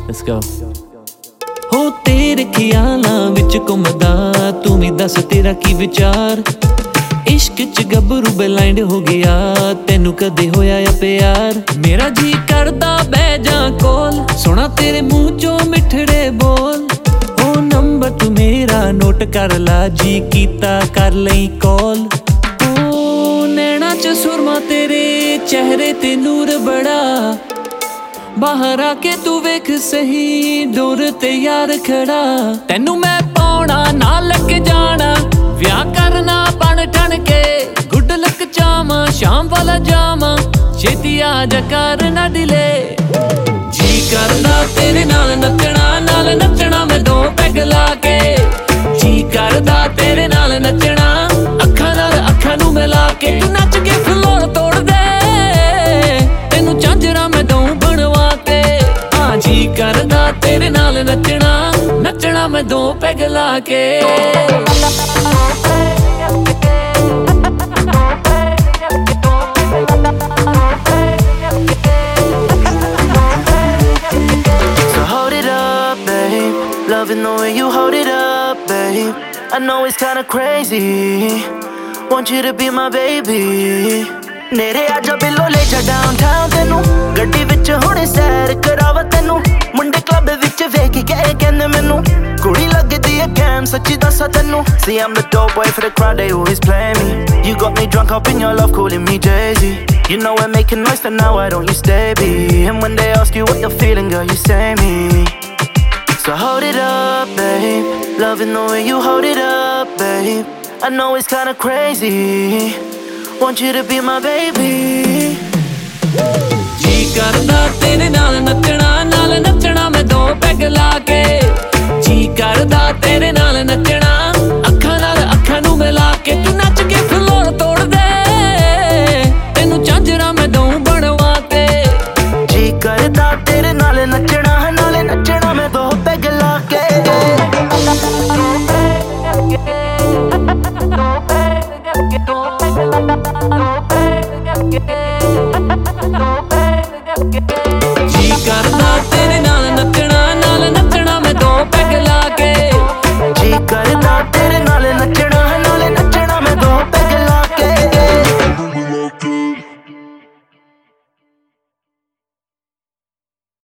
Let's go. हो तेरे ख्यालां विच घुमदा तू भी दस तेरा की विचार इश्क च गबरू ब्लाइंड हो गया तेनू कदे होया या प्यार मेरा जी करदा बह जा कोल सुना तेरे मुंह चो मिठड़े बोल ओ नंबर तू मेरा नोट कर ला जी कीता कर लई कॉल ओ नैना च सुरमा तेरे चेहरे ते नूर बड़ा बाहर आके तू वेख सही डोर ते यार खड़ा तेनू मैं पाउणा ना लग जाना विआह करना बन ठन के गुड लक चामा शाम वाला जामा छेती आ जा कर ना डिले जी करदा तेरे नाल नचना मैं दो पैग ला के जी करदा तेरे नाल नचना अखां नू मिला के तू नच के फ्लोर तोड़ दे तेनू झांजरा मैं दो जी करदा तेरे नाल नचना मैं दो पैग ला के So hold it up, babe. Loving the way you hold it up, babe. I know it's kinda crazy. Want you to be my baby. नेरे आजा बिलो ले जा डाउनटाउन तेनू गड्डी विच हुणे सैर करावा तेनू मुंडे क्लब विच वेख के कहंदे मैनू कुड़ी लगदी है कैम सच्ची दस्सा तेनू See I'm the dope boy for the crowd they always play me You got me drunk up in your love calling me Jay-Z You know we're making noise so now why don't you stay be And when they ask you what you're feeling girl you say me So hold it up babe Loving the way you hold it up babe I know it's kinda crazy Want you to be my baby जी करदा तेरे नाल नचना मैं दो peg ला के जी करदा तेरे नाल नचना अखां नू मिला के तू नच के फ्लोर तोड़ दे तेनू झांजरा मैं दो बनवा के जी करदा तेरे नाल नचना मैं दो पैग ला के